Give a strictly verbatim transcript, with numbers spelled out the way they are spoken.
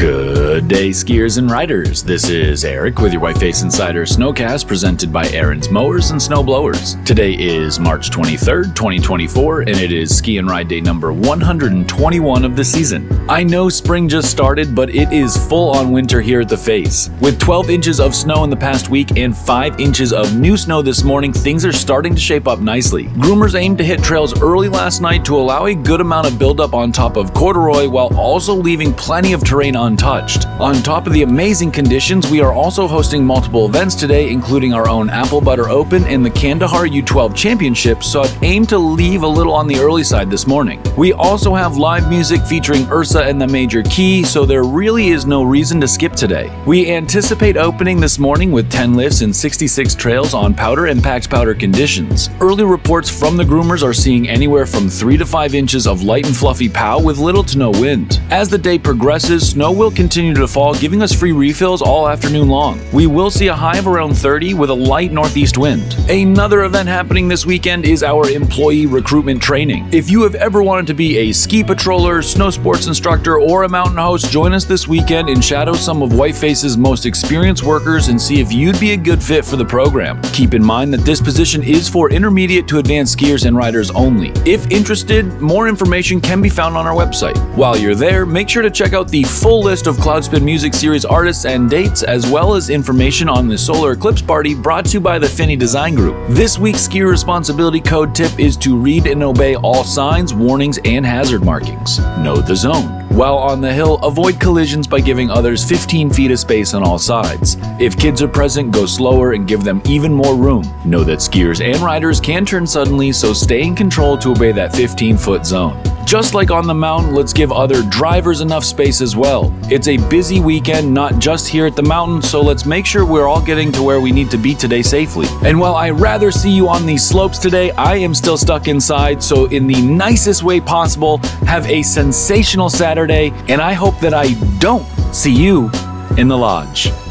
Good day, skiers and riders. This is Eric with your Whiteface Insider Snowcast presented by Aaron's Mowers and Snowblowers. Today is March twenty-third, twenty twenty-four, and it is ski and ride day number one hundred twenty-one of the season. I know spring just started, but it is full on winter here at the Face. With twelve inches of snow in the past week and five inches of new snow this morning, things are starting to shape up nicely. Groomers aimed to hit trails early last night to allow a good amount of buildup on top of corduroy while also leaving plenty of terrain untouched. On top of the amazing conditions, we are also hosting multiple events today, including our own Apple Butter Open and the Kandahar U twelve Championship, so I've aimed to leave a little on the early side this morning. We also have live music featuring Ursa and the Major Key, so there really is no reason to skip today. We anticipate opening this morning with ten lifts and sixty-six trails on powder and packed powder conditions. Early reports from the groomers are seeing anywhere from three to five inches of light and fluffy pow with little to no wind. As the day progresses, snow will continue to fall, giving us free refills all afternoon long. We will see a high of around thirty with a light northeast wind. Another event happening this weekend is our employee recruitment training. If you have ever wanted to be a ski patroller, snow sports instructor, or a mountain host, join us this weekend and shadow some of Whiteface's most experienced workers and see if you'd be a good fit for the program. Keep in mind that this position is for intermediate to advanced skiers and riders only. If interested, more information can be found on our website. While you're there, make sure to check out the full list of Cloudspin Music Series artists and dates, as well as information on the Solar Eclipse Party brought to you by the Finney Design Group. This week's skier responsibility code tip is to read and obey all signs, warnings, and hazard markings. Know the zone. While on the hill, avoid collisions by giving others fifteen feet of space on all sides. If kids are present, go slower and give them even more room. Know that skiers and riders can turn suddenly, so stay in control to obey that fifteen foot zone. Just like on the mountain, let's give other drivers enough space as well. It's a busy weekend, not just here at the mountain, so let's make sure we're all getting to where we need to be today safely. And while I'd rather see you on these slopes today, I am still stuck inside, so in the nicest way possible, have a sensational Saturday, and I hope that I don't see you in the lodge.